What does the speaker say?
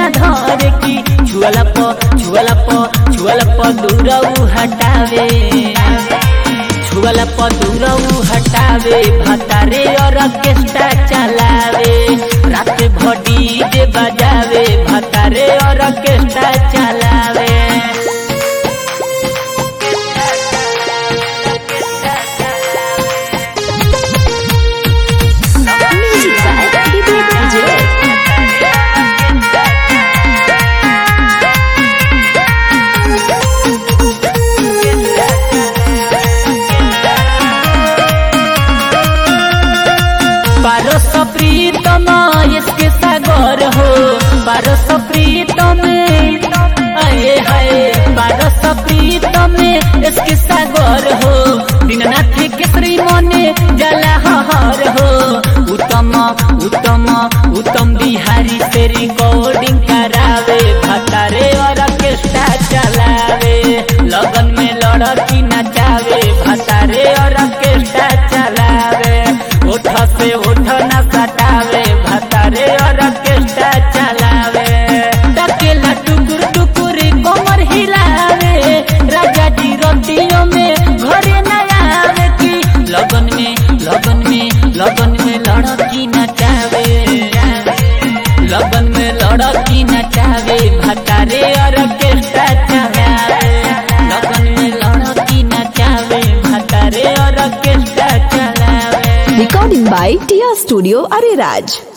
न धर की छुअला प दूरऊ हटावे छुअला प दूरऊ हटावे भतारे ऑर्केस्ट्रा चलावे रात भर डीजे बजावे भतारे ऑर्केस्ट्रा चलावे प्रीतम इसके सागर हो पारस प्रीतम आए हाय पारस प्रीतम इसके सागर हो दीननाथ केसरी मने जला हर हो उत्तम बिहारी से रिकॉर्डिंग करावे भतारे ऑर्केस्ट्रा चलावे लगन में लड़की नचावे भतारे ऑर्केस्ट्रा चलावे उठ से उठ न सटावे भतारे ऑर्केस्ट्रा चलावे टकेला टुकुर टुकुर कमर हिलावे राजा जी रोटियों में घरे न आवे की लगन में लड़की नचावे लगन में लड़की नचावे भतारे ऑर्केस्ट्रा चलावे लगन में लड़की नचावे भतारे ऑर्केस्ट्रा चलावे। Recording by Tia Studio Ariraj।